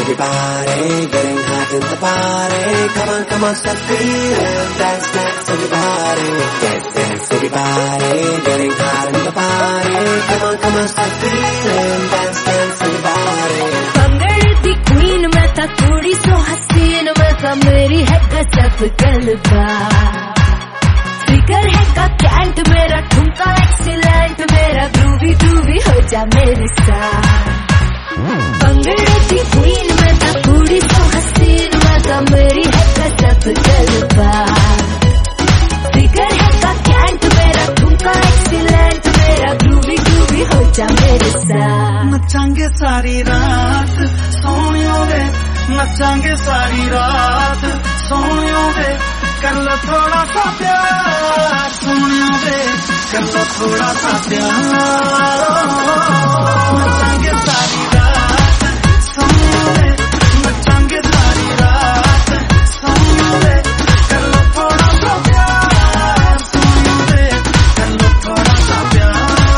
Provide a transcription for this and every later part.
everybody, getting hot in the party. Come on, start feeling, dance, dance, everybody. Dance, everybody, getting hot in the party. Come on, start feeling, dance, dance, everybody. पंगड़ दी queen मैं था थोड़ी सो हसीन मैं था मेरी है गजब गलबा फिकर है का कैंट मेरा ठुमका एक्सीलेंट मेरा ग्रूवी ग्रूवी हो जा मेरे साथ पंगड़ दी क्वीन मैं था थोड़ी सो हसीन मैं था मेरी है गजब गलबा फिकर है का कैंट मेरा ठुमका एक्सीलेंट मेरा ग्रूवी ग्रूवी हो जा मेरे साथ नचांगे सारी रात सोनियों वे नचांगे सारी रात सोनियों वे कर लो थोड़ा सा प्यार सोनियों वे कर लो थोड़ा सा प्यार नचांगे सारी रात सोनियों वे नचांगे सारी रात सोनियों वे कर लो थोड़ा सा प्यार सोनियों वे कर लो थोड़ा सा प्यार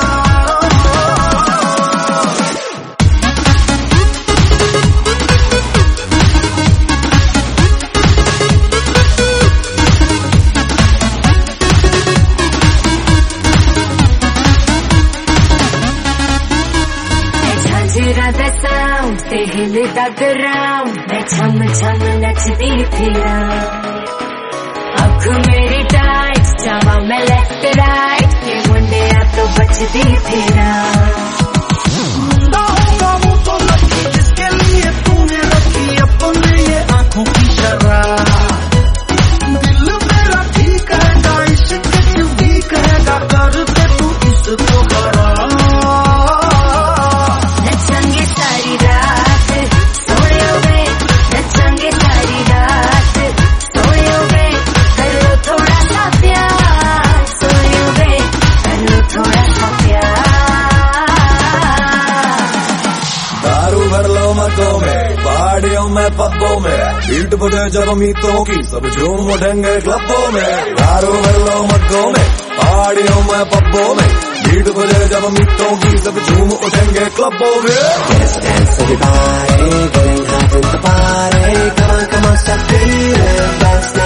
the sound, they hit the ground. मैं छम छम नचती थी आँख मेरी टाइट जावा मैं लेफ्ट राइट के मुंडे आ तो बचती थी वो तो लगी जिसके लिए तूने रखी अपने ये आँखों की शराब दिल मेरा ठीक है इश्क क्यों भी कहेगा कर दे तू इसको खराब पहाड़ियों में पब्बों में बीट बजे जब मीतों की सब झूम उठेंगे क्लबों में दारू भर लो मग्गों में पहाड़ियों में पब्बों में बीट बजे जब मीतों की सब झूम उठेंगे क्लबों में Dance, dance, everybody, getting hot in the party. Come on, start feeling, dance,